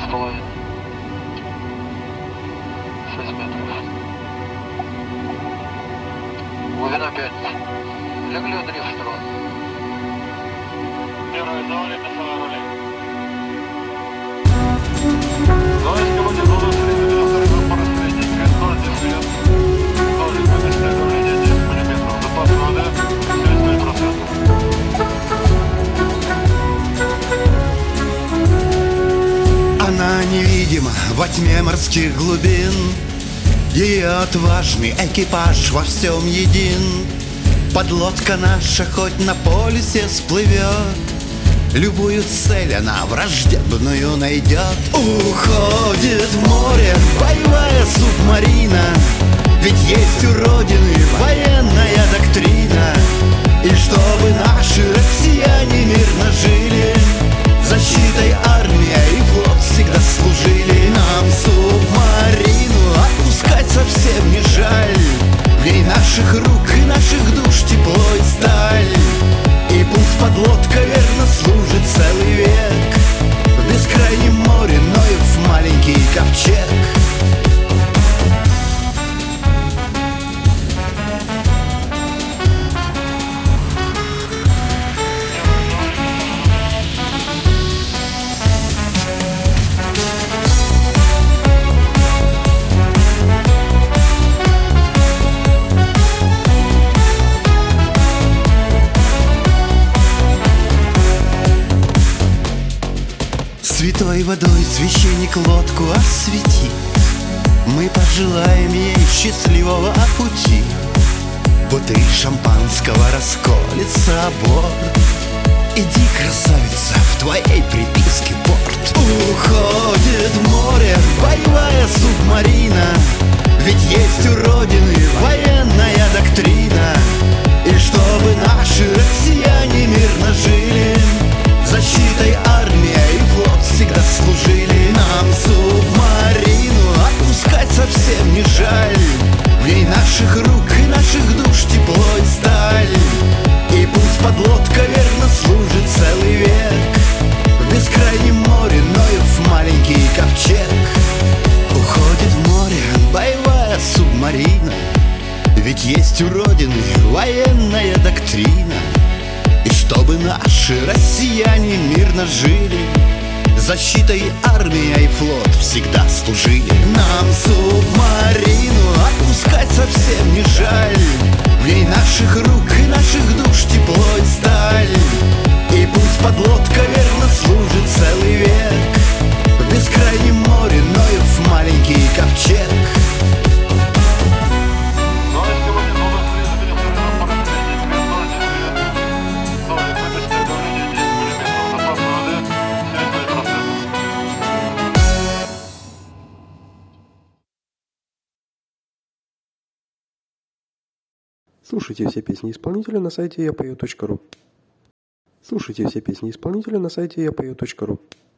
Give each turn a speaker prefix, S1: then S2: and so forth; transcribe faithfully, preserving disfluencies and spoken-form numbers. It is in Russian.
S1: с половиной. шесть метров. Глубина пять. Легли в дрейф сторон. Первая завали, писала рули. Новость команде Золото средний второй группа распределения. ноль десять вперед. ноль выбежное давление десять миллиметров. Запас воды семьдесят пять процентов.
S2: Она невидима во тьме морских глубин. Ее отважный экипаж во всем един. Подлодка наша хоть на полюсе сплывет, любую цель она враждебную найдет. Уходит в море боевая субмарина, ведь есть у Родины военная доктрина. И чтобы наши россияне мирно жили, защитой армия и флот всегда служили. Нам субмарину отпускать совсем не жаль, в ней наших рук и наших душ тепло и сталь. И пусть подлодка верно служит целый век в бескрайнем море, но и в маленький ковчег. Святой водой священник лодку осветит, мы пожелаем ей счастливого пути. Бутыль шампанского расколется о борт. Иди, красавица, в твоей приписке порт. Уходит в море боевая субмарина, ведь есть у Родины военная доктрина. И чтобы наши россияне мирно жили, защитой армия и флот всегда служили. Нам субмарину отпускать совсем не жаль, в ней наших рук и наших душ тепло и сталь. И пусть подлодка верно служит целый век в бескрайнем море, но и в маленький ковчег. Уходит в море боевая субмарина, ведь есть у Родины военная доктрина. И чтобы наши россияне мирно жили, защитой армия и флот всегда служили. Нам субмарину отпускать совсем не жаль, в ней наших рук и наших душ тепло и сталь. И пусть подлодка верно служит целый век в бескрайнем море, но и в маленький ковчег.
S3: Слушайте все песни исполнителя на сайте я пою точка ру. Слушайте все песни исполнителя на сайте я пою точка ру.